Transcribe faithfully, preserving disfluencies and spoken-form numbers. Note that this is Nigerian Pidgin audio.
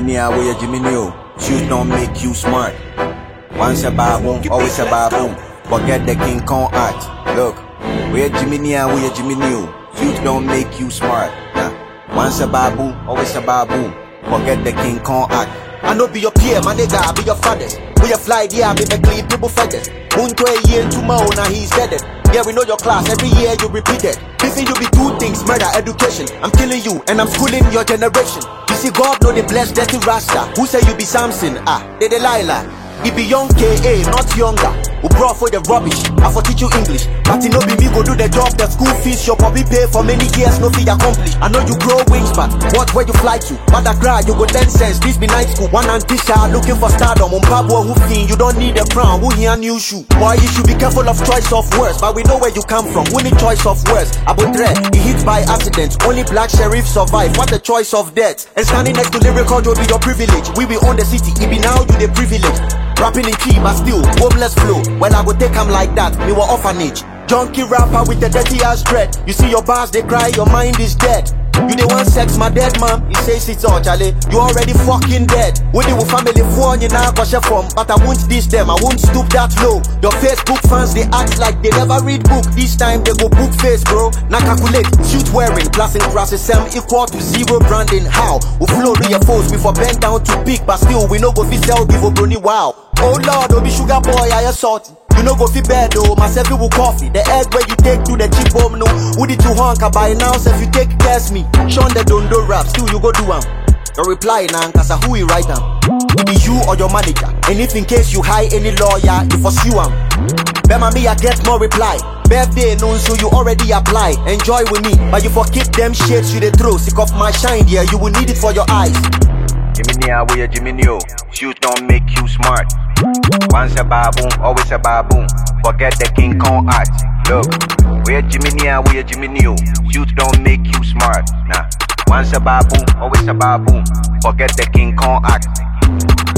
Jiminy, I wear Jiminy. Shoes don't make you smart. Once a baboon, always a baboon. Forget the King Kong act. Look, we're Jiminy, I wear Jiminy. Shoes don't make you smart. Nah. Once a baboon, always a baboon. Forget the King Kong act. I know be your peer, my nigga, I be your father. We a fly, yeah, be the clean people feathers. Moon to a year, two more, now he's dead. Yeah, we know your class, every year you repeat it. Listen, you be two things, murder, education. I'm killing you, and I'm schooling your generation. You see, God know the blessed dirty Rasta. Who say you be Samson? Ah, they Delilah. It be young K A, not younger. Who brought for the rubbish? I for teach you English. But it no be me go do the job. The school fees your probably pay for many years, no fee accomplish. I know you grow wings, but what where you fly to? But I cry, you go ten cents. This be night school. One and teacher looking for stardom. On Pablo who fin, you don't need a crown. Who hear new shoe? Boy, you should be careful of choice of words. But we know where you come from. We need choice of words. About dread, he hit by accident. Only black sheriff survive. What the choice of death? And standing next to lyrical will be your privilege. We be on the city. It be now you the privilege. Rapping in key, but still, homeless flow. Well, I go take him like that, me were orphanage. Junkie rapper with the dirty ass dread. You see your bars, they cry, your mind is dead. You they want sex, my dead mom. He says it's all, Charlie. You already fucking dead. We the family phone, you now go from. But I won't diss them, I won't stoop that low. Your Facebook fans, they act like they never read book. This time they go book face, bro. Now calculate, shoot wearing, class and crosses, Sam equal to zero branding. How? We flow to your foes, we for bend down to peak. But still, we no go fit sell, give a brony wow. Oh Lord, don't be sugar boy, I assault. You no go fit bed though, myself you will coffee. The egg where you take to the cheap home no. Would it you honk by now, so if you take guess me. Sean the don't do rap, still you go do am. Your reply now, cause I who you write am. It be you or your manager. And if in case you hire any lawyer, you pursue am. Bema me I get more reply. Birthday known so you already apply. Enjoy with me, but you forget them shades you they throw. Sick of my shine, yeah, you will need it for your eyes. Jiminy, I wear Jiminy. Shoes don't make you smart. Once a baboon, always a baboon. Forget the King Kong act. Look, we're Jiminy, I wear Jiminy. Shoes don't make you smart. Nah. Once a baboon, always a baboon. Forget the King Kong act.